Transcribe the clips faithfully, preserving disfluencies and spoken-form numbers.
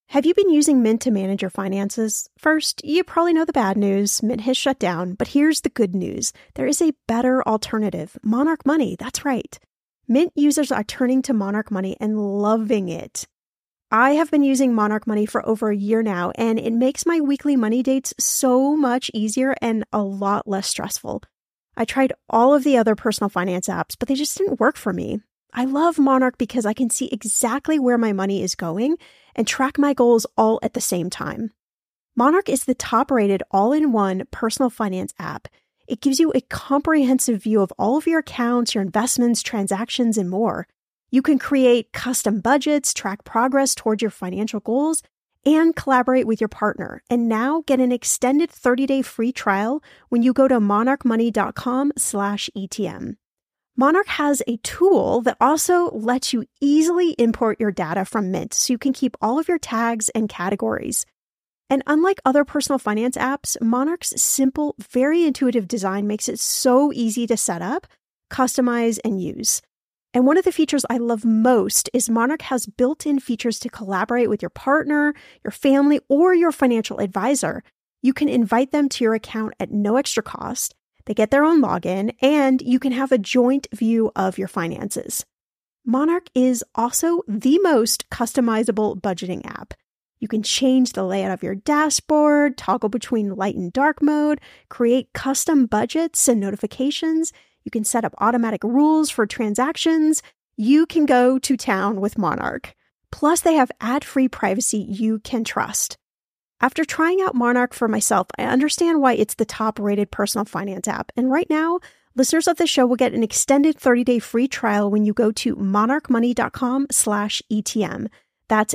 Have you been using Mint to manage your finances? First, you probably know the bad news. Mint has shut down, but here's the good news. There is a better alternative, Monarch Money. That's right. Mint users are turning to Monarch Money and loving it. I have been using Monarch Money for over a year now, and it makes my weekly money dates so much easier and a lot less stressful. I tried all of the other personal finance apps, but they just didn't work for me. I love Monarch because I can see exactly where my money is going and track my goals all at the same time. Monarch is the top-rated all-in-one personal finance app. It gives you a comprehensive view of all of your accounts, your investments, transactions, and more. You can create custom budgets, track progress towards your financial goals, and collaborate with your partner. And now get an extended thirty-day free trial when you go to monarchmoney.com slash ETM. Monarch has a tool that also lets you easily import your data from Mint so you can keep all of your tags and categories. And unlike other personal finance apps, Monarch's simple, very intuitive design makes it so easy to set up, customize, and use. And one of the features I love most is Monarch has built-in features to collaborate with your partner, your family, or your financial advisor. You can invite them to your account at no extra cost. They get their own login, and you can have a joint view of your finances. Monarch is also the most customizable budgeting app. You can change the layout of your dashboard, toggle between light and dark mode, create custom budgets and notifications. You can set up automatic rules for transactions. You can go to town with Monarch. Plus, they have ad-free privacy you can trust. After trying out Monarch for myself, I understand why it's the top-rated personal finance app. And right now, listeners of the show will get an extended thirty-day free trial when you go to monarchmoney.com slash ETM. That's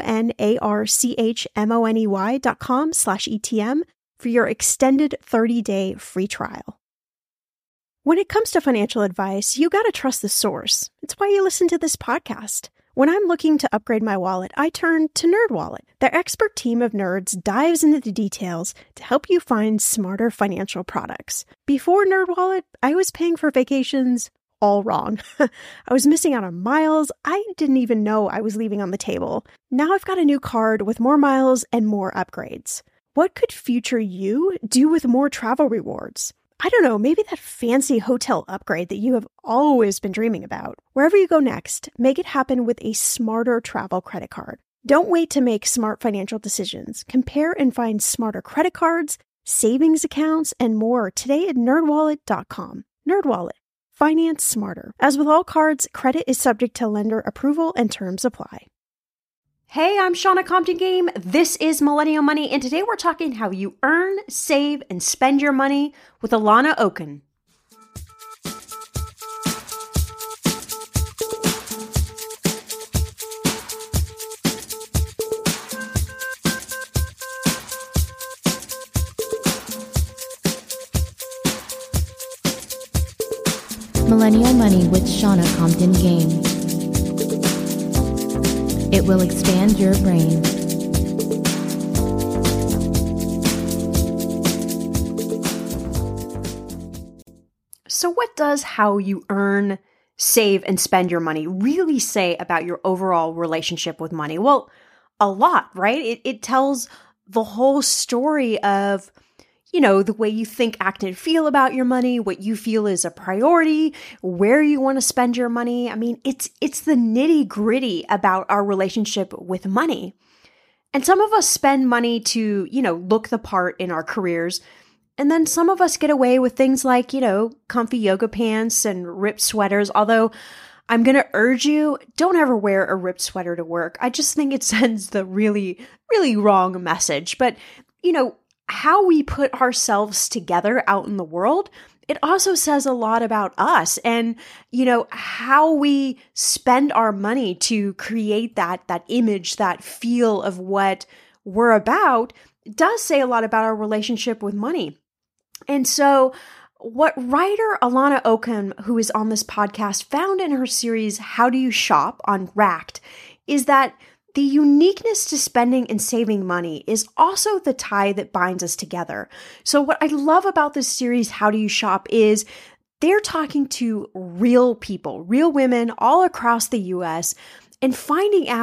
M-O-N-A-R-C-H-M-O-N-E-Y dot com slash ETM for your extended thirty-day free trial. When it comes to financial advice, you got to trust the source. It's why you listen to this podcast. When I'm looking to upgrade my wallet, I turn to NerdWallet. Their expert team of nerds dives into the details to help you find smarter financial products. Before NerdWallet, I was paying for vacations all wrong. I was missing out on miles I didn't even know I was leaving on the table. Now I've got a new card with more miles and more upgrades. What could future you do with more travel rewards? I don't know, maybe that fancy hotel upgrade that you have always been dreaming about. Wherever you go next, make it happen with a smarter travel credit card. Don't wait to make smart financial decisions. Compare and find smarter credit cards, savings accounts, and more today at nerd wallet dot com. NerdWallet. Finance smarter. As with all cards, credit is subject to lender approval and terms apply. Hey, I'm Shauna Compton Game. This is Millennial Money, and today we're talking how you earn, save, and spend your money with Alana Oken. Millennial Money with Shauna Compton Game. It will expand your brain. So what does how you earn, save, and spend your money really say about your overall relationship with money? Well, a lot, right? It, it tells the whole story of, you know, the way you think, act, and feel about your money, what you feel is a priority, where you want to spend your money. I mean, it's it's the nitty-gritty about our relationship with money. And some of us spend money to, you know, look the part in our careers. And then some of us get away with things like, you know, comfy yoga pants and ripped sweaters. Although I'm going to urge you, don't ever wear a ripped sweater to work. I just think it sends the really, really wrong message. But, you know, how we put ourselves together out in the world, it also says a lot about us and, you know, how we spend our money to create that, that image, that feel of what we're about does say a lot about our relationship with money. And so what writer Alana Oken, who is on this podcast, found in her series, How Do You Shop on Racked, is that the uniqueness to spending and saving money is also the tie that binds us together. So what I love about this series, How Do You Shop, is they're talking to real people, real women all across the U S and finding out,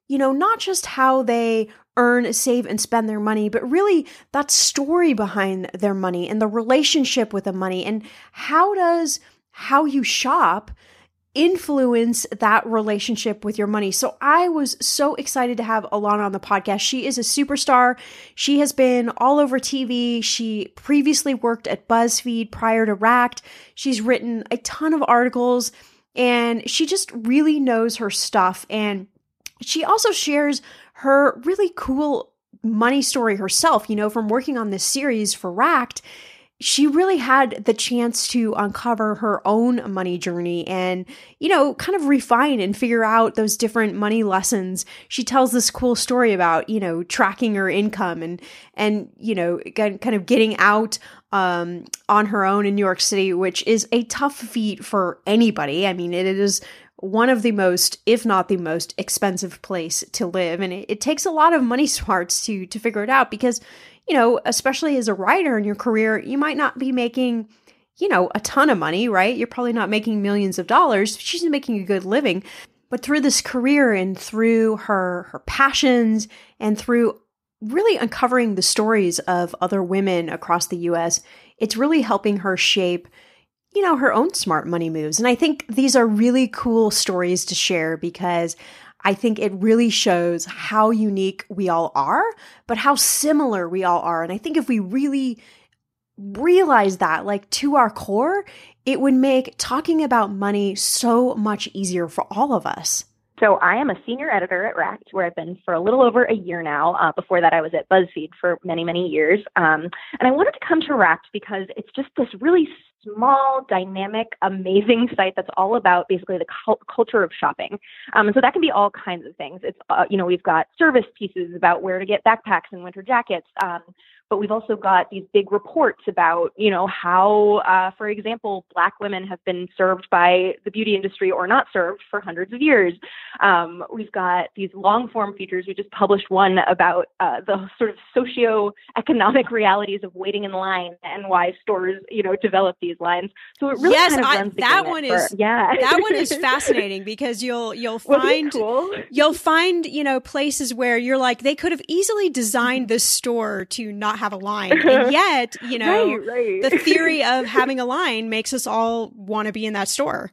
you know, not just how they earn, save, and spend their money, but really that story behind their money and the relationship with the money, and how does how you shop influence that relationship with your money. So I was so excited to have Alana on the podcast. She is a superstar. She has been all over T V. She previously worked at BuzzFeed prior to Racked. She's written a ton of articles, and she just really knows her stuff. And she also shares her really cool money story herself, you know, from working on this series for Racked. She really had the chance to uncover her own money journey and, you know, kind of refine and figure out those different money lessons. She tells this cool story about, you know, tracking her income and, and, you know, kind of getting out um, on her own in New York City, which is a tough feat for anybody. I mean, it is one of the most, if not the most expensive place to live. And it, it takes a lot of money smarts to, to figure it out because, you know, especially as a writer in your career, you might not be making, you know, a ton of money, right? You're probably not making millions of dollars. She's making a good living. But through this career and through her, her passions and through really uncovering the stories of other women across the U S, it's really helping her shape, you know, her own smart money moves. And I think these are really cool stories to share because I think it really shows how unique we all are, but how similar we all are. And I think if we really realize that, like to our core, it would make talking about money so much easier for all of us. So I am a senior editor at Racked, where I've been for a little over a year now. Uh, before that, I was at BuzzFeed for many, many years. Um, and I wanted to come to Racked because it's just this really small, dynamic, amazing site that's all about basically the cult- culture of shopping. Um, and so that can be all kinds of things. It's, uh, you know, we've got service pieces about where to get backpacks and winter jackets. Um, but we've also got these big reports about, you know, how, uh, for example, Black women have been served by the beauty industry or not served for hundreds of years. Um, we've got these long form features. We just published one about uh, the sort of socio-economic realities of waiting in line and why stores, you know, develop these lines. So it really yes, kind of I, runs the that gamut one for, is yeah. that one is fascinating because you'll you'll Wasn't find it cool? you'll find you know places where you're like they could have easily designed this store to not have a line, and yet you know right, right. the theory of having a line makes us all want to be in that store.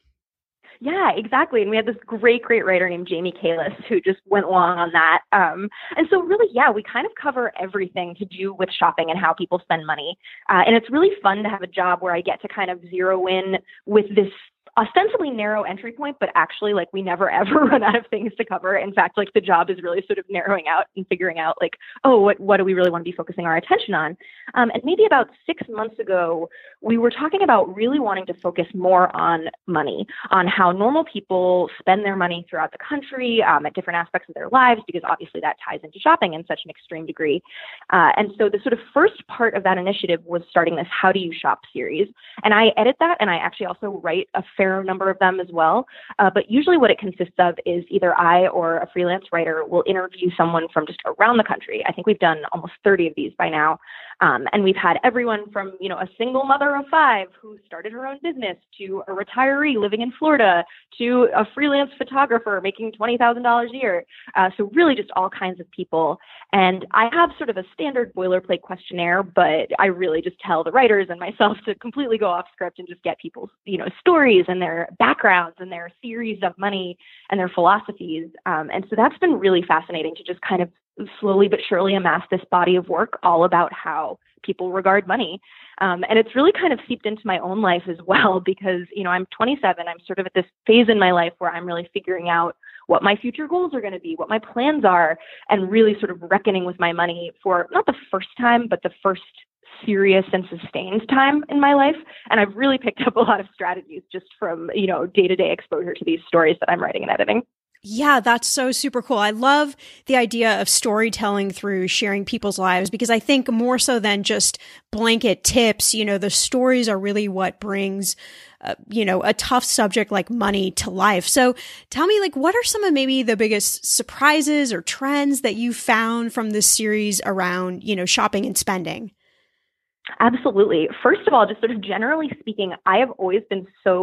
Yeah, exactly. And we had this great, great writer named Jamie Kalis who just went long on that. Um, and so really, yeah, we kind of cover everything to do with shopping and how people spend money. Uh, and it's really fun to have a job where I get to kind of zero in with this ostensibly narrow entry point, but actually like we never ever run out of things to cover. In fact, like the job is really sort of narrowing out and figuring out like, oh, what, what do we really want to be focusing our attention on? Um, and maybe about six months ago, we were talking about really wanting to focus more on money, on how normal people spend their money throughout the country um, at different aspects of their lives, because obviously that ties into shopping in such an extreme degree. Uh, and so the sort of first part of that initiative was starting this How Do You Shop series. And I edit that, and I actually also write a fair number of them as well. Uh, but usually what it consists of is either I or a freelance writer will interview someone from just around the country. I think we've done almost thirty of these by now. Um, and we've had everyone from, you know, a single mother of five who started her own business to a retiree living in Florida to a freelance photographer making twenty thousand dollars a year. Uh, so really just all kinds of people. And I have sort of a standard boilerplate questionnaire, but I really just tell the writers and myself to completely go off script and just get people's, you know, stories and their backgrounds and their theories of money and their philosophies. Um, and so that's been really fascinating to just kind of slowly but surely amass this body of work all about how people regard money. Um, and it's really kind of seeped into my own life as well, because, you know, I'm twenty-seven. I'm sort of at this phase in my life where I'm really figuring out what my future goals are going to be, what my plans are, and really sort of reckoning with my money for not the first time, but the first serious and sustained time in my life. And I've really picked up a lot of strategies just from, you know, day-to-day exposure to these stories that I'm writing and editing. Yeah, that's so super cool. I love the idea of storytelling through sharing people's lives, because I think more so than just blanket tips, you know, the stories are really what brings, uh, you know, a tough subject like money to life. So tell me, like, what are some of maybe the biggest surprises or trends that you found from this series around, you know, shopping and spending? Absolutely. First of all, just sort of generally speaking, I have always been so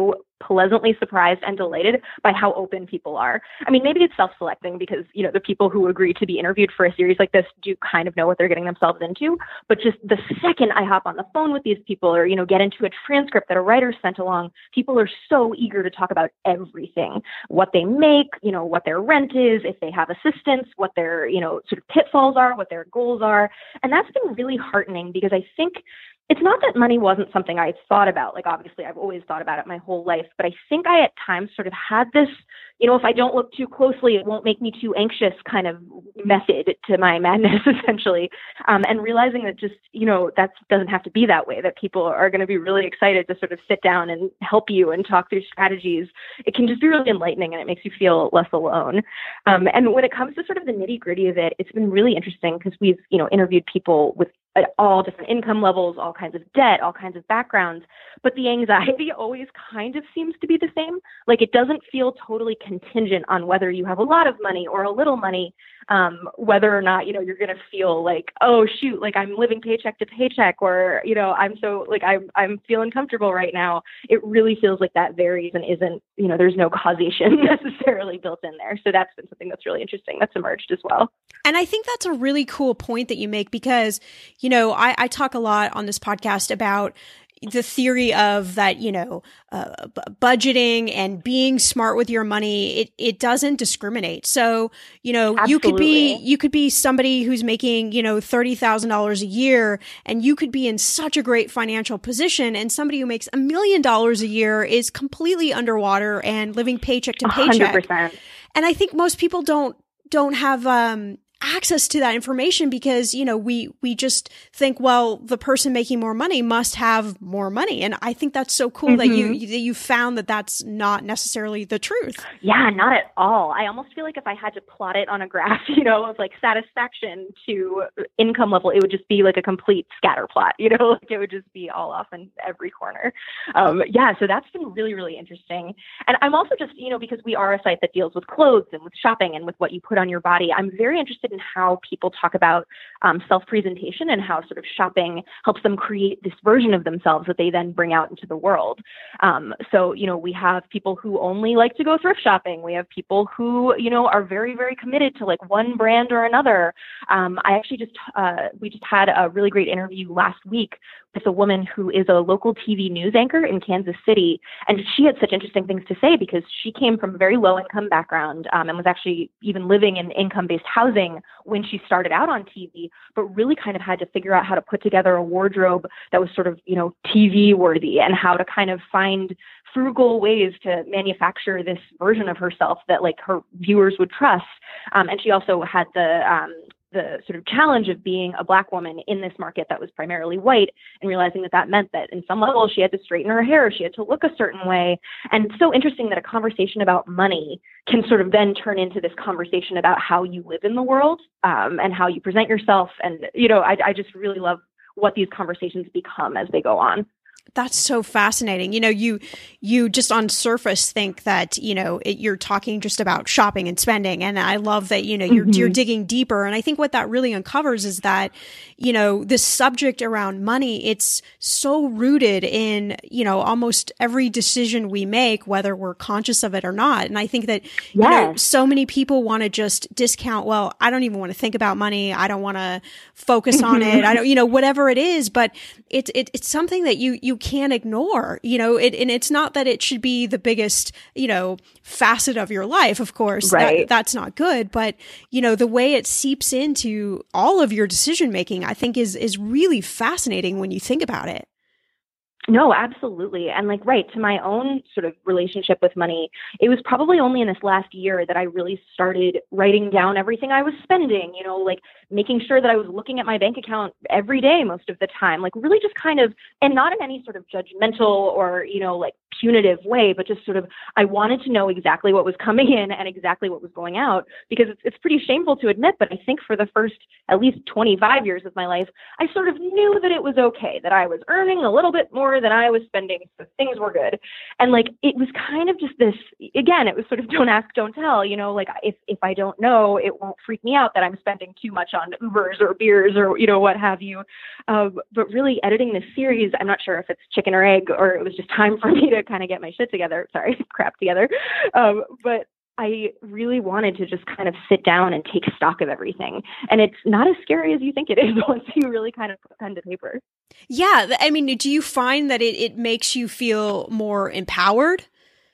pleasantly surprised and delighted by how open people are. I mean, maybe it's self-selecting because, you know, the people who agree to be interviewed for a series like this do kind of know what they're getting themselves into. But just the second I hop on the phone with these people or, you know, get into a transcript that a writer sent along, people are so eager to talk about everything, what they make, you know, what their rent is, if they have assistants, what their, you know, sort of pitfalls are, what their goals are. And that's been really heartening because I think it's not that money wasn't something I thought about. Like, obviously, I've always thought about it my whole life. But I think I at times sort of had this, you know, if I don't look too closely, it won't make me too anxious kind of method to my madness, essentially. Um, and realizing that just, you know, that doesn't have to be that way, that people are going to be really excited to sort of sit down and help you and talk through strategies. It can just be really enlightening and it makes you feel less alone. Um, and when it comes to sort of the nitty gritty of it, it's been really interesting because we've, you know, interviewed people with at all different income levels, all kinds of debt, all kinds of backgrounds. But the anxiety always kind of seems to be the same. Like, it doesn't feel totally contingent on whether you have a lot of money or a little money, um, whether or not, you know, you're going to feel like, oh, shoot, like I'm living paycheck to paycheck, or, you know, I'm so like I'm, I'm feeling comfortable right now. It really feels like that varies and isn't, you know, there's no causation necessarily built in there. So that's been something that's really interesting that's emerged as well. And I think that's a really cool point that you make because, you know, I, I talk a lot on this podcast about the theory of that, you know, uh, b- budgeting and being smart with your money, it, it doesn't discriminate. So, you know, Absolutely. you could be, you could be somebody who's making, you know, thirty thousand dollars a year and you could be in such a great financial position, and somebody who makes a million dollars a year is completely underwater and living paycheck to paycheck. one hundred percent. And I think most people don't, don't have, um, access to that information because, you know, we, we just think, well, the person making more money must have more money. And I think that's so cool mm-hmm. that you, that you found that that's not necessarily the truth. Yeah, not at all. I almost feel like if I had to plot it on a graph, you know, of like satisfaction to income level, it would just be like a complete scatter plot, you know, like it would just be all off in every corner. Um, yeah. So that's been really, really interesting. And I'm also just, you know, because we are a site that deals with clothes and with shopping and with what you put on your body, I'm very interested in how people talk about um, self-presentation and how sort of shopping helps them create this version of themselves that they then bring out into the world. Um, so, you know, we have people who only like to go thrift shopping. We have people who, you know, are very, very committed to like one brand or another. Um, I actually just, uh, we just had a really great interview last week with a woman who is a local T V news anchor in Kansas City. And she had such interesting things to say because she came from a very low income background um, and was actually even living in income-based housing when she started out on T V, but really kind of had to figure out how to put together a wardrobe that was sort of, you know, T V worthy and how to kind of find frugal ways to manufacture this version of herself that like her viewers would trust. Um, and she also had the, um, the sort of challenge of being a Black woman in this market that was primarily white and realizing that that meant that in some level she had to straighten her hair, she had to look a certain way. And it's so interesting that a conversation about money can sort of then turn into this conversation about how you live in the world um, and how you present yourself. And, you know, I, I just really love what these conversations become as they go on. That's so fascinating. You know, you, you just on surface think that, you know, it, you're talking just about shopping and spending. And I love that, you know, you're, mm-hmm. you're digging deeper. And I think what that really uncovers is that, you know, this subject around money, it's so rooted in, you know, almost every decision we make, whether we're conscious of it or not. And I think that, yes. you know, so many people want to just discount, well, I don't even want to think about money. I don't want to focus on it. I don't, you know, whatever it is, but it's, it, it's something that you, you can't ignore, you know, it, and it's not that it should be the biggest, you know, facet of your life, of course, right. that, that's not good, but, you know, the way it seeps into all of your decision making, I think is, is really fascinating when you think about it. No, absolutely. And like, right, to my own sort of relationship with money, it was probably only in this last year that I really started writing down everything I was spending, you know, like making sure that I was looking at my bank account every day most of the time, like really just kind of, and not in any sort of judgmental or, you know, like punitive way, but just sort of, I wanted to know exactly what was coming in and exactly what was going out, because it's, it's pretty shameful to admit, but I think for the first at least twenty-five years of my life, I sort of knew that it was okay, that I was earning a little bit more more than I was spending, so things were good. And like, it was kind of just this, again, it was sort of don't ask, don't tell, you know, like if, if I don't know, it won't freak me out that I'm spending too much on Ubers or beers or, you know, what have you. Um, but really editing this series, I'm not sure if it's chicken or egg, or it was just time for me to kind of get my shit together. Sorry, crap together. Um, but I really wanted to just kind of sit down and take stock of everything. And it's not as scary as you think it is once you really kind of put pen to paper. Yeah. I mean, do you find that it, it makes you feel more empowered?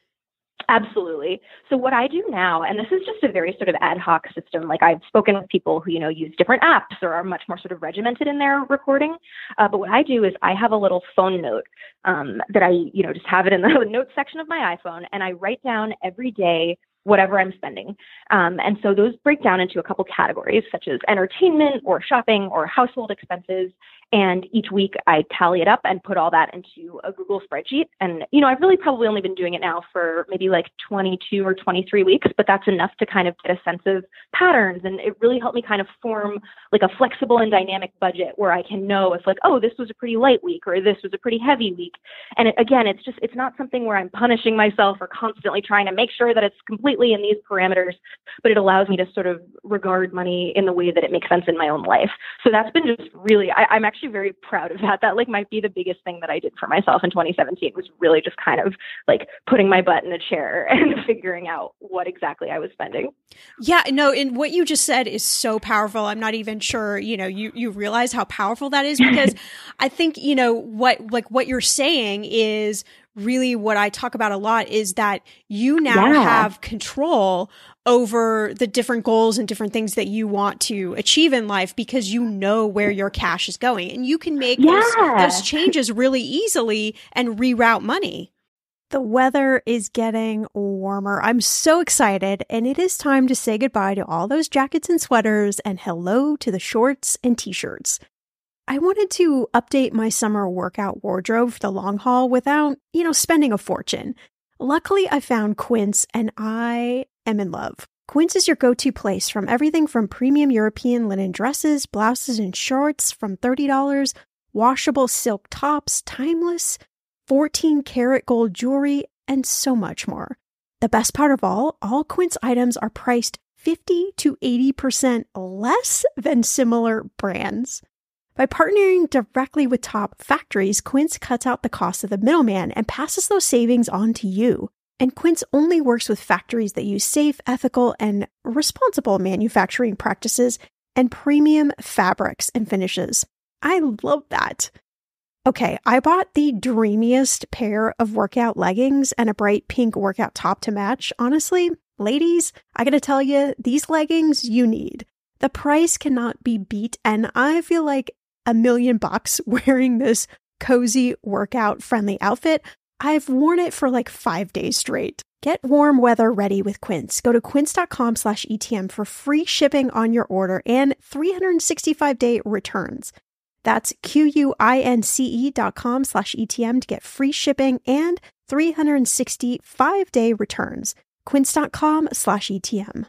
Absolutely. So what I do now, and this is just a very sort of ad hoc system, like I've spoken with people who, you know, use different apps or are much more sort of regimented in their recording. Uh, but what I do is I have a little phone note um, that I, you know, just have it in the notes section of my iPhone, and I write down every day whatever I'm spending. Um, and so those break down into a couple categories, such as entertainment or shopping or household expenses. And each week I tally it up and put all that into a Google spreadsheet. And, you know, I've really probably only been doing it now for maybe like twenty-two or twenty-three weeks, but that's enough to kind of get a sense of patterns. And it really helped me kind of form like a flexible and dynamic budget where I can know if like, oh, this was a pretty light week or this was a pretty heavy week. And it, again, it's just, it's not something where I'm punishing myself or constantly trying to make sure that it's completely in these parameters, but it allows me to sort of regard money in the way that it makes sense in my own life. So that's been just really, I, I'm actually very proud of that. That like might be the biggest thing that I did for myself in twenty seventeen, was really just kind of like putting my butt in a chair and figuring out what exactly I was spending. Yeah, no, and what you just said is so powerful. I'm not even sure, you know, you, you realize how powerful that is, because I think, you know, what, like what you're saying is really what I talk about a lot, is that you now yeah. have control over the different goals and different things that you want to achieve in life, because you know where your cash is going, and you can make yeah. those, those changes really easily and reroute money. The weather is getting warmer. I'm so excited, and it is time to say goodbye to all those jackets and sweaters and hello to the shorts and t-shirts. I wanted to update my summer workout wardrobe for the long haul without, you know, spending a fortune. Luckily, I found Quince, and I am in love. Quince is your go-to place, from everything from premium European linen dresses, blouses, and shorts from thirty dollars, washable silk tops, timeless fourteen karat gold jewelry, and so much more. The best part of all, all Quince items are priced fifty to eighty percent less than similar brands. By partnering directly with top factories, Quince cuts out the cost of the middleman and passes those savings on to you. And Quince only works with factories that use safe, ethical, and responsible manufacturing practices and premium fabrics and finishes. I love that. Okay, I bought the dreamiest pair of workout leggings and a bright pink workout top to match. Honestly, ladies, I gotta tell you, these leggings you need. The price cannot be beat, and I feel like a million bucks wearing this cozy workout friendly outfit. I've worn it for like five days straight. Get warm weather ready with Quince. Go to quince.com slash ETM for free shipping on your order and three hundred sixty-five day returns. That's Q-U-I-N-C-E dot com slash ETM to get free shipping and three hundred sixty-five day returns. Quince.com slash ETM.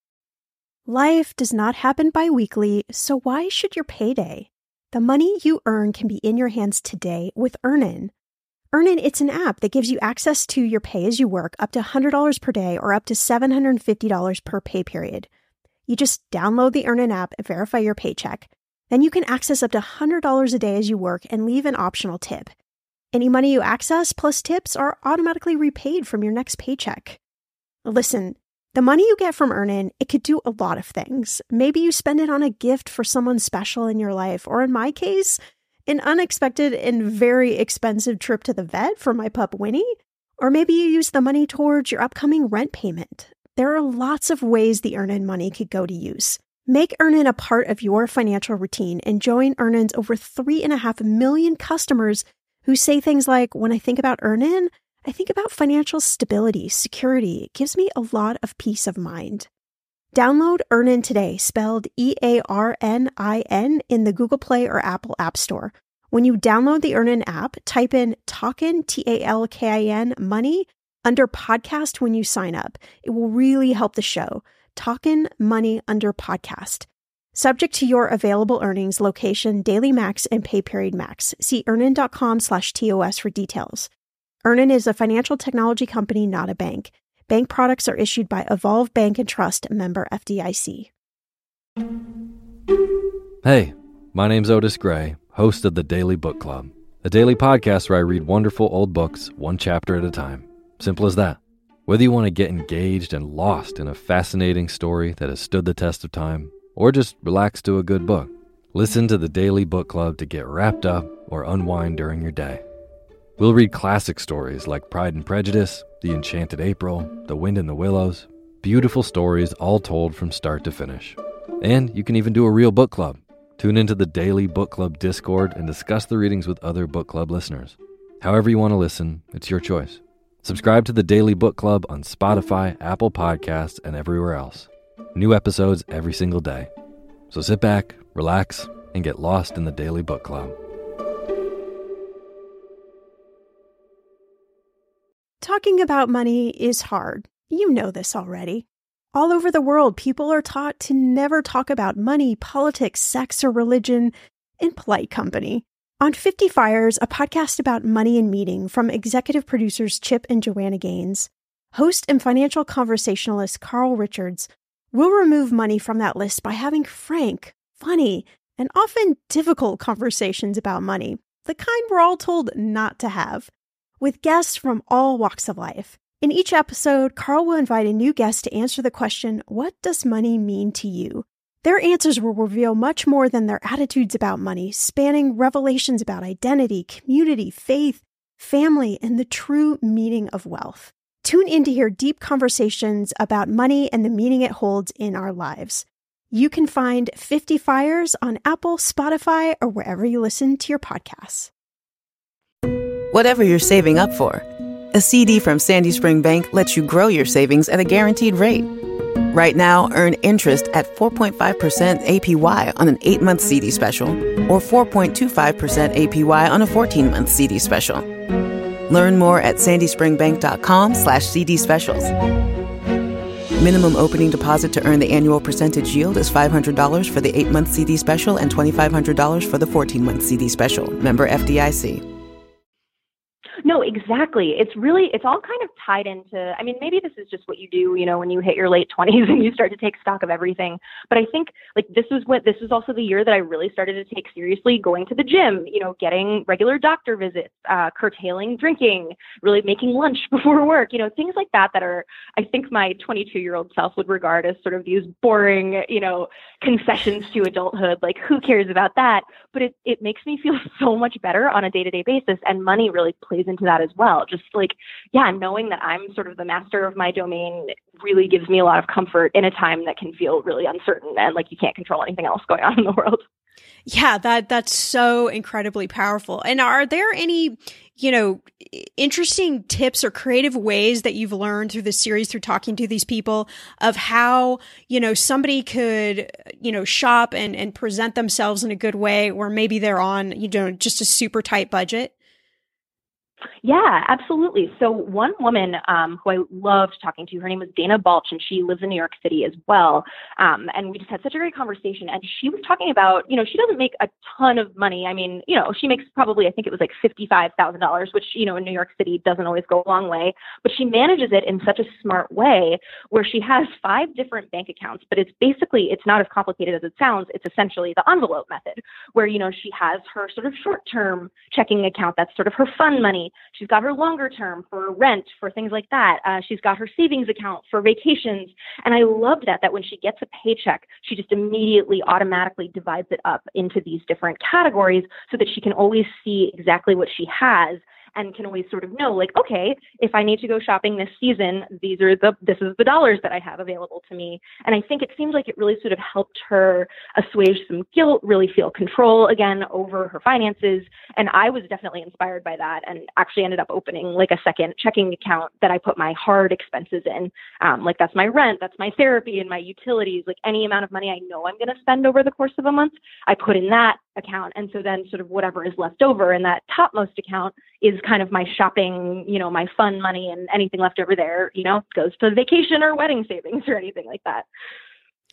Life does not happen bi-weekly, so why should your payday? The money you earn can be in your hands today with Earnin. Earnin, it's an app that gives you access to your pay as you work, up to one hundred dollars per day or up to seven hundred fifty dollars per pay period. You just download the Earnin app and verify your paycheck. Then you can access up to one hundred dollars a day as you work and leave an optional tip. Any money you access plus tips are automatically repaid from your next paycheck. Listen, the money you get from Earnin, it could do a lot of things. Maybe you spend it on a gift for someone special in your life, or in my case, an unexpected and very expensive trip to the vet for my pup Winnie. Or maybe you use the money towards your upcoming rent payment. There are lots of ways the Earnin money could go to use. Make Earnin a part of your financial routine and join Earnin's over three and a half million customers who say things like, when I think about Earnin, I think about financial stability, security. It gives me a lot of peace of mind. Download Earnin today, spelled E A R N I N, in the Google Play or Apple App Store. When you download the Earnin app, type in Talkin, T A L K I N, money, under podcast when you sign up. It will really help the show. Talkin' Money under podcast. Subject to your available earnings, location, daily max, and pay period max. See earnin.com slash TOS for details. Earnin is a financial technology company, not a bank. Bank products are issued by Evolve Bank and Trust, member F D I C. Hey, my name's Otis Gray, host of the Daily Book Club, a daily podcast where I read wonderful old books one chapter at a time. Simple as that. Whether you want to get engaged and lost in a fascinating story that has stood the test of time, or just relax to a good book, listen to the Daily Book Club to get wrapped up or unwind during your day. We'll read classic stories like Pride and Prejudice, The Enchanted April, The Wind in the Willows, beautiful stories all told from start to finish. And you can even do a real book club. Tune into the Daily Book Club Discord and discuss the readings with other book club listeners. However you want to listen, it's your choice. Subscribe to the Daily Book Club on Spotify, Apple Podcasts, and everywhere else. New episodes every single day. So sit back, relax, and get lost in the Daily Book Club. Talking about money is hard. You know this already. All over the world, people are taught to never talk about money, politics, sex, or religion in polite company. On fifty Fires, a podcast about money and meeting from executive producers Chip and Joanna Gaines, host and financial conversationalist Carl Richards will remove money from that list by having frank, funny, and often difficult conversations about money, the kind we're all told not to have, with guests from all walks of life. In each episode, Carl will invite a new guest to answer the question, what does money mean to you? Their answers will reveal much more than their attitudes about money, spanning revelations about identity, community, faith, family, and the true meaning of wealth. Tune in to hear deep conversations about money and the meaning it holds in our lives. You can find fifty Fires on Apple, Spotify, or wherever you listen to your podcasts. Whatever you're saving up for, a C D from Sandy Spring Bank lets you grow your savings at a guaranteed rate. Right now, earn interest at four point five percent A P Y on an eight-month C D special or four point two five percent A P Y on a fourteen-month C D special. Learn more at sandyspringbank.com slash CD specials. Minimum opening deposit to earn the annual percentage yield is five hundred dollars for the eight-month C D special and twenty-five hundred dollars for the fourteen-month C D special. Member F D I C. No, exactly. It's really, it's all kind of tied into, I mean, maybe this is just what you do, you know, when you hit your late twenties and you start to take stock of everything. But I think like this was when, this was also the year that I really started to take seriously going to the gym, you know, getting regular doctor visits, uh, curtailing drinking, really making lunch before work, you know, things like that, that are, I think my twenty-two year old self would regard as sort of these boring, you know, concessions to adulthood. Like who cares about that? But it, it makes me feel so much better on a day-to-day basis. And money really plays into that as well. Just like, yeah, knowing that I'm sort of the master of my domain really gives me a lot of comfort in a time that can feel really uncertain and like you can't control anything else going on in the world. Yeah, that that's so incredibly powerful. And are there any, you know, interesting tips or creative ways that you've learned through this series, through talking to these people, of how, you know, somebody could, you know, shop and, and present themselves in a good way, or maybe they're on, you know, just a super tight budget? Yeah, absolutely. So one woman um, who I loved talking to, her name was Dana Balch, and she lives in New York City as well. Um, and we just had such a great conversation. And she was talking about, you know, she doesn't make a ton of money. I mean, you know, she makes probably, I think it was like fifty-five thousand dollars, which, you know, in New York City doesn't always go a long way. But she manages it in such a smart way where she has five different bank accounts. But it's basically, it's not as complicated as it sounds. It's essentially the envelope method where, you know, she has her sort of short-term checking account. That's sort of her fun money. She's got her longer term for rent, for things like that. Uh, she's got her savings account for vacations. And I loved that, that when she gets a paycheck, she just immediately automatically divides it up into these different categories so that she can always see exactly what she has and can always sort of know, like, okay, if I need to go shopping this season, these are the, this is the dollars that I have available to me. And I think it seems like it really sort of helped her assuage some guilt, really feel control again over her finances. And I was definitely inspired by that and actually ended up opening like a second checking account that I put my hard expenses in. Um, like that's my rent, that's my therapy and my utilities, like any amount of money I know I'm going to spend over the course of a month, I put in that account. And so then sort of whatever is left over in that topmost account is kind of my shopping, you know, my fun money, and anything left over there, you know, goes to vacation or wedding savings or anything like that.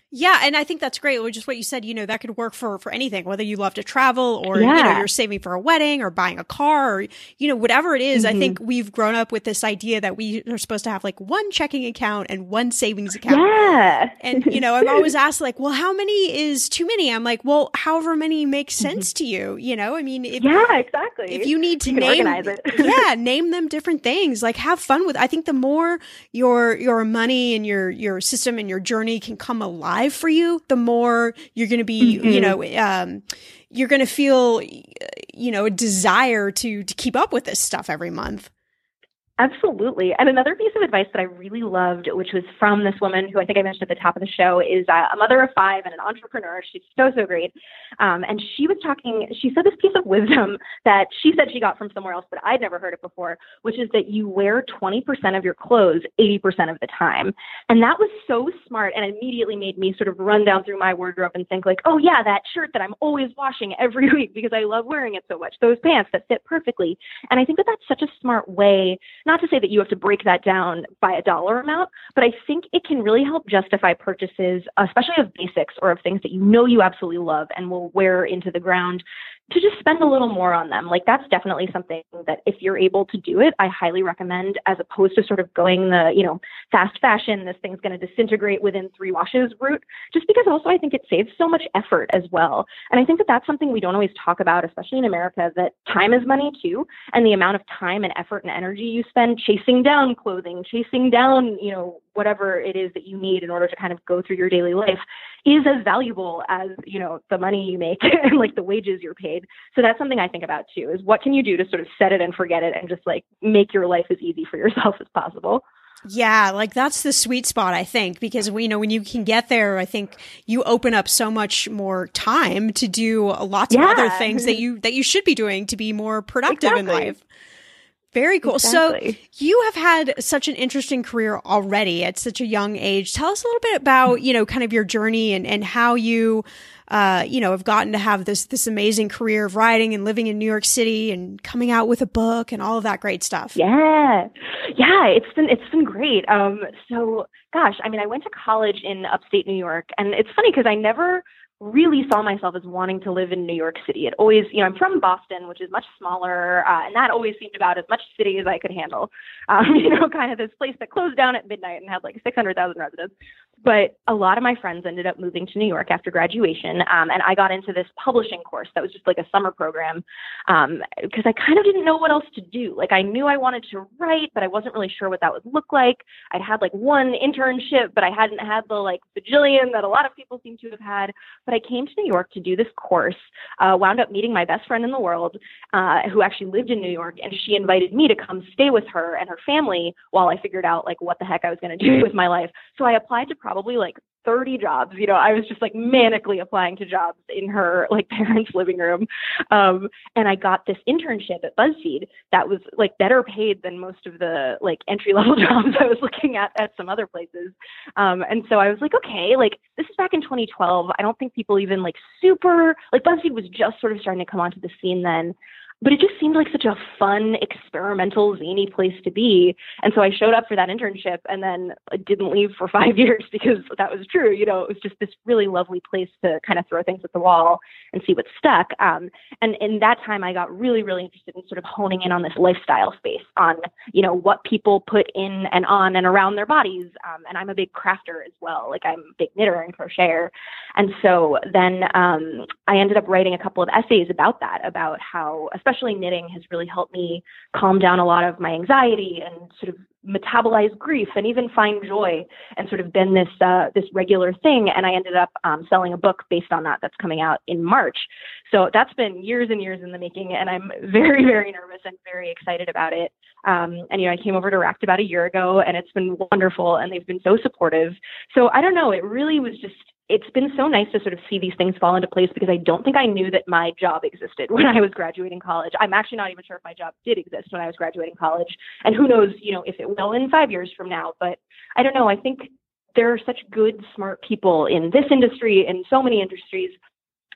Yeah. And I think that's great. Just what you said, you know, that could work for, for anything, whether you love to travel or, yeah. you know, you're saving for a wedding or buying a car or, you know, whatever it is. Mm-hmm. I think we've grown up with this idea that we are supposed to have like one checking account and one savings account. Yeah. And, you know, I'm always asked like, well, how many is too many? I'm like, well, however many makes sense mm-hmm. to you. You know, I mean, if, yeah, exactly. If you need to you name, organize it. yeah, name them different things, like have fun with, I think the more your, your money and your, your system and your journey can come alive for you, the more you're going to be, mm-hmm. you know, um, you're going to feel, you know, a desire to, to keep up with this stuff every month. Absolutely. And another piece of advice that I really loved, which was from this woman who I think I mentioned at the top of the show, is uh, a mother of five and an entrepreneur. She's so, so great. Um, and she was talking, she said this piece of wisdom that she said she got from somewhere else, but I'd never heard it before, which is that you wear twenty percent of your clothes eighty percent of the time. And that was so smart and immediately made me sort of run down through my wardrobe and think like, oh yeah, that shirt that I'm always washing every week because I love wearing it so much, those pants that fit perfectly. And I think that that's such a smart way, not to say that you have to break that down by a dollar amount, but I think it can really help justify purchases, especially of basics or of things that you know you absolutely love and will wear into the ground, to just spend a little more on them. Like that's definitely something that if you're able to do it, I highly recommend, as opposed to sort of going the, you know, fast fashion, this thing's going to disintegrate within three washes route, just because also I think it saves so much effort as well. And I think that that's something we don't always talk about, especially in America, that time is money too. And the amount of time and effort and energy you spend chasing down clothing, chasing down, you know, whatever it is that you need in order to kind of go through your daily life is as valuable as, you know, the money you make and like the wages you're paid. So that's something I think about too, is what can you do to sort of set it and forget it and just like make your life as easy for yourself as possible. Yeah, like that's the sweet spot, I think, because we you know when you can get there, I think you open up so much more time to do lots yeah. of other things that you that you should be doing to be more productive exactly. in life. Very cool. Exactly. So you have had such an interesting career already at such a young age. Tell us a little bit about, you know, kind of your journey and, and how you, uh, you know, have gotten to have this, this amazing career of writing and living in New York City and coming out with a book and all of that great stuff. Yeah. Yeah. It's been, it's been great. Um, so gosh, I mean, I went to college in upstate New York, and it's funny because I never really saw myself as wanting to live in New York City. It always, you know, I'm from Boston, which is much smaller, uh, and that always seemed about as much city as I could handle. Um, you know, kind of this place that closed down at midnight and had like six hundred thousand residents. But a lot of my friends ended up moving to New York after graduation, um, and I got into this publishing course that was just like a summer program um, because I kind of didn't know what else to do. Like I knew I wanted to write, but I wasn't really sure what that would look like. I'd had like one internship, but I hadn't had the like bajillion that a lot of people seem to have had. But I came to New York to do this course, uh, wound up meeting my best friend in the world, uh, who actually lived in New York, and she invited me to come stay with her and her family while I figured out like what the heck I was going to do with my life. So I applied to probably like thirty jobs. You know, I was just like manically applying to jobs in her like parents' living room. Um, and I got this internship at BuzzFeed that was like better paid than most of the like entry level jobs I was looking at at some other places. Um, and so I was like, okay, like this is back in twenty twelve. I don't think people even like super, like BuzzFeed was just sort of starting to come onto the scene then. But it just seemed like such a fun, experimental, zany place to be. And so I showed up for that internship and then didn't leave for five years because that was true. You know, it was just this really lovely place to kind of throw things at the wall and see what stuck. Um, and in that time, I got really, really interested in sort of honing in on this lifestyle space, on, you know, what people put in and on and around their bodies. Um, and I'm a big crafter as well. Like I'm a big knitter and crocheter. And so then um, I ended up writing a couple of essays about that, about how, especially knitting has really helped me calm down a lot of my anxiety and sort of metabolize grief and even find joy, and sort of been this uh, this regular thing. And I ended up um, selling a book based on that that's coming out in March. So that's been years and years in the making, and I'm very, very nervous and very excited about it. Um, and, you know, I came over to Racked about a year ago, and it's been wonderful, and they've been so supportive. So I don't know, it really was just, it's been so nice to sort of see these things fall into place, because I don't think I knew that my job existed when I was graduating college. I'm actually not even sure if my job did exist when I was graduating college. And who knows, you know, if it will in five years from now. But I don't know. I think there are such good, smart people in this industry and so many industries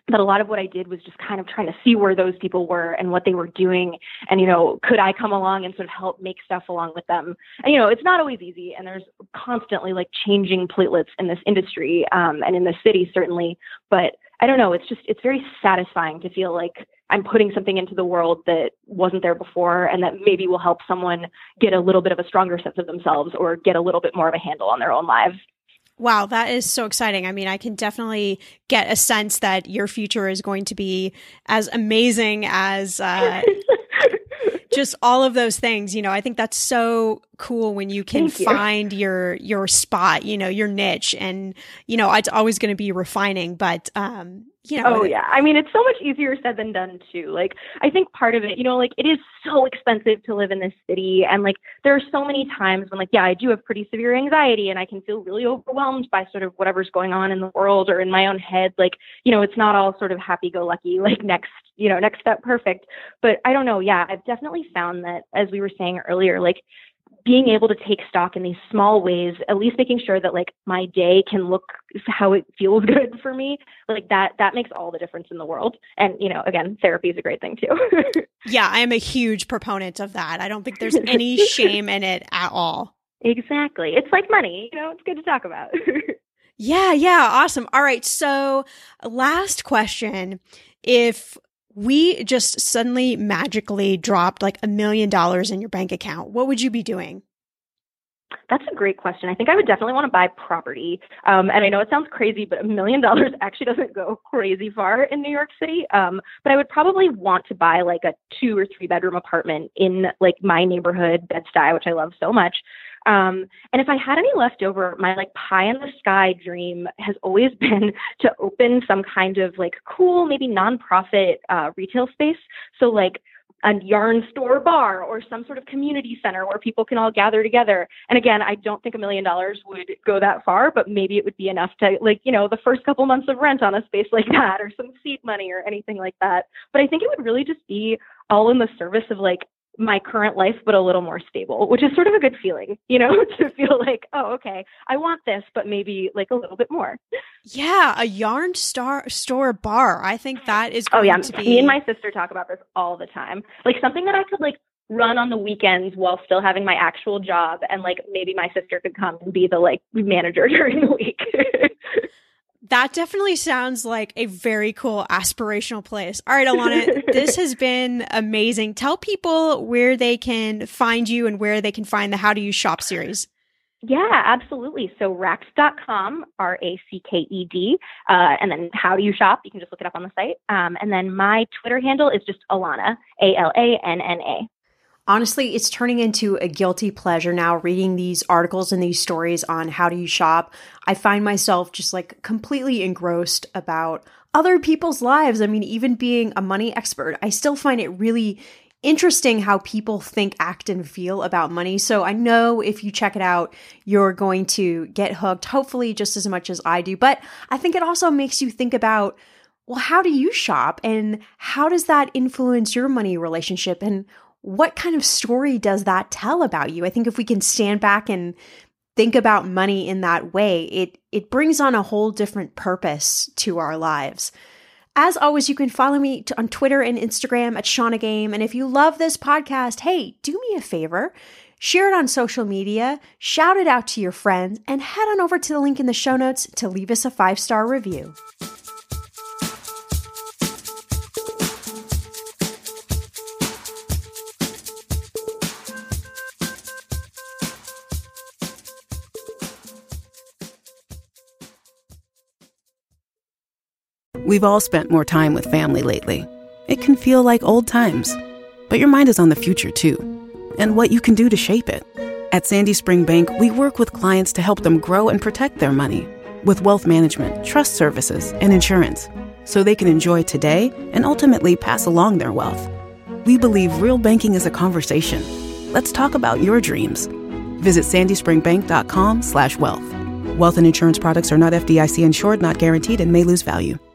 that a lot of what I did was just kind of trying to see where those people were and what they were doing. And, you know, could I come along and sort of help make stuff along with them? And, you know, it's not always easy. And there's constantly like changing platelets in this industry um, and in the city, certainly. But I don't know, it's just, it's very satisfying to feel like I'm putting something into the world that wasn't there before and that maybe will help someone get a little bit of a stronger sense of themselves or get a little bit more of a handle on their own lives. Wow, that is so exciting. I mean, I can definitely get a sense that your future is going to be as amazing as uh, just all of those things. You know, I think that's so cool when you can Thank find you. your your spot, you know, your niche. And, you know, it's always going to be refining, but, um, you know. Oh, yeah. I mean, it's so much easier said than done, too. Like, I think part of it, you know, like, it is so expensive to live in this city. And, like, there are so many times when, like, yeah, I do have pretty severe anxiety and I can feel really overwhelmed by sort of whatever's going on in the world or in my own head. Like, you know, it's not all sort of happy-go-lucky, like, next, you know, next step perfect. But I don't know. Yeah, I've definitely found that, as we were saying earlier, like, being able to take stock in these small ways, at least making sure that like my day can look how it feels good for me, like that, that makes all the difference in the world. And, you know, again, therapy is a great thing too. Yeah, I am a huge proponent of that. I don't think there's any shame in it at all. Exactly. It's like money, you know, it's good to talk about. Yeah, yeah. Awesome. All right. So last question. If we just suddenly magically dropped like a million dollars in your bank account, what would you be doing? That's a great question. I think I would definitely want to buy property. Um, and I know it sounds crazy, but a million dollars actually doesn't go crazy far in New York City. Um, but I would probably want to buy like a two or three bedroom apartment in like my neighborhood, Bed-Stuy, which I love so much. Um, and if I had any left over, my like pie in the sky dream has always been to open some kind of like cool, maybe nonprofit uh, retail space. So like a yarn store bar or some sort of community center where people can all gather together. And again, I don't think a million dollars would go that far, but maybe it would be enough to like, you know, the first couple months of rent on a space like that or some seed money or anything like that. But I think it would really just be all in the service of like my current life, but a little more stable, which is sort of a good feeling, you know, to feel like, oh, okay, I want this, but maybe like a little bit more. Yeah, a yarn star store bar. I think that is going oh, yeah. to be... Me and my sister talk about this all the time. Like something that I could like run on the weekends while still having my actual job. And like maybe my sister could come and be the like manager during the week. That definitely sounds like a very cool aspirational place. All right, Alana, this has been amazing. Tell people where they can find you and where they can find the How Do You Shop series. Yeah, absolutely. So racked dot com, R A C K E D, uh, and then How Do You Shop? You can just look it up on the site. Um, and then my Twitter handle is just Alana, A L A N N A. Honestly, it's turning into a guilty pleasure now reading these articles and these stories on How Do You Shop. I find myself just like completely engrossed about other people's lives. I mean, even being a money expert, I still find it really interesting how people think, act, and feel about money. So I know if you check it out, you're going to get hooked, hopefully just as much as I do. But I think it also makes you think about, well, how do you shop? And how does that influence your money relationship? And what kind of story does that tell about you? I think if we can stand back and think about money in that way, it it brings on a whole different purpose to our lives. As always, you can follow me on Twitter and Instagram at Shauna Game. And if you love this podcast, hey, do me a favor. Share it on social media, shout it out to your friends, and head on over to the link in the show notes to leave us a five-star review. We've all spent more time with family lately. It can feel like old times, but your mind is on the future too, and what you can do to shape it. At Sandy Spring Bank, we work with clients to help them grow and protect their money with wealth management, trust services, and insurance, so they can enjoy today and ultimately pass along their wealth. We believe real banking is a conversation. Let's talk about your dreams. Visit sandy spring bank dot com slash wealth. Wealth and insurance products are not F D I C insured, not guaranteed, and may lose value.